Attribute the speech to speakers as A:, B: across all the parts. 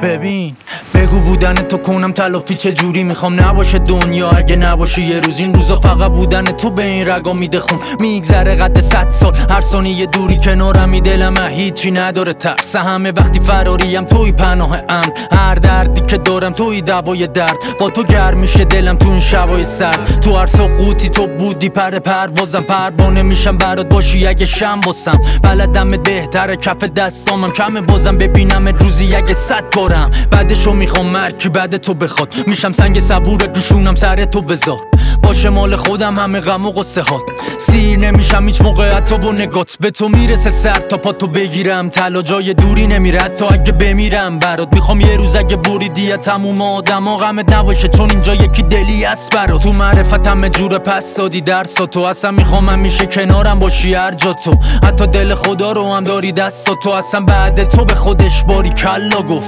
A: ببین بگو بودن تو کنم تلافی چه جوری میخوام نباشه دنیا اگه نباشه یه روز. این روزا فقط بودن تو به این رگا میده خون، میگذره قد 100 سال هر ثانیه دوری کنارمی، دلم هیچی نداره ترس همه وقتی فراریم توی پناه امن، هر دردی که دارم توی دوای درد، با تو گرم میشه دلم تو این شبای سرد، تو هر سقوطی تو بودی پروازم، پروانه میشم برات باشی اگه شم باسم، بلدم بهتره کف دستامم کمه بازم ببینم روزی اگه 100 بارم، بعدشو میخوام مرکی بعد تو بخواد، میشم سنگ صبور دوشونم سر تو بذار، باشه مال خودم همه غم و قصه هات، سیر نمیشم هیچ موقع حتی با نگات، به تو میرسه سر تا پا تو بگیرم، طلا جای دوری نمیره حتی اگه بمیرم برات، میخوام یه روز اگه بریدی تموم آدما غمت نباشه چون اینجا یکی دلی است برات، تو معرفتم جور پس دادی درسا تو، اصلا میخوام همیشه کنارم باشی هر جا تو، حتی دل خدا رو هم داری دستا تو، اصلا بعد تو به خودش باری کلا گفت.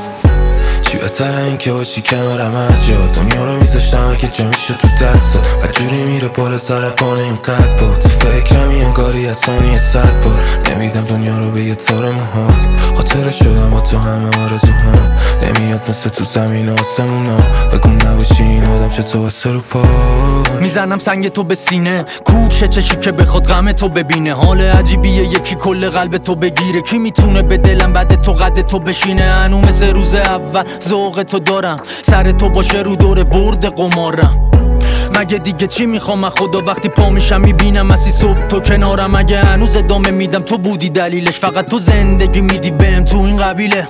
B: چی بهتره این که باشی کنارم هر جا، دنیا رو میذاشتم اگه جا میشه تو دستات، و جوری میره بالا سر پانه اینقدر با تو فکرمی انگاری از ثانیه 100 بار، نمیدم دنیا رو به یه تار موهات، خاطره شدم با تو همه آرزوهام، نمیاد مثل تو زمین آسمونا، بگو نباشی این آدم چه تو بسه رو پا،
A: میزنم سنگ تو به سینه کوشه چشی که بخواد غم تو ببینه، حال عجیبیه یکی کل قلب تو بگیره، کی میتونه به دلم بعد تو قد تو بشینه، هنو مثل روز اول ذوق تو دارم، سر تو باشه رو دور برد قمارم، مگه دیگه چی میخوام از خدا وقتی پا میشم میبینم مسی صبح تو کنارم، مگه هنوز ادامه میدم تو بودی دلیلش، فقط تو زندگی میدی بهم تو این قبیله،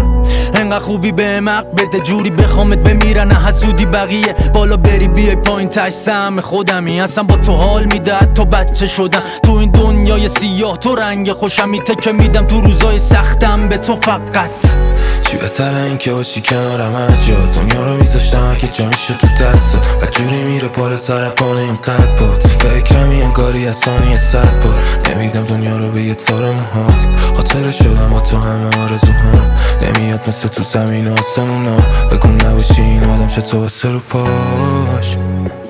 A: انقدر خوبی بهم حق بده جوری بخوامت بمیرن حسودی بقیه، بالا بری بیای پایین تش سهم خودمی، اصلا با تو حال میده حتی بچه شدم، تو این دنیای سیاه تو رنگ خوشم میتکه میدم تو روزای سختم به تو فقط.
B: چی بهتره این که باشی کنارم هر جا، دنیا رو میذاشتم اگه جا میشه تو دستات، و جوری میره بالا سر پانه اینقدر با تو فکرمی انگاری از ثانیه 100 بار، نمیدم دنیا رو به یه تار موهات، خاطره شدم با تو همه آرزوهام، نمیاد مثل تو زمین آسمونا، بگو نباشی این آدم چه تو بسه رو پاش.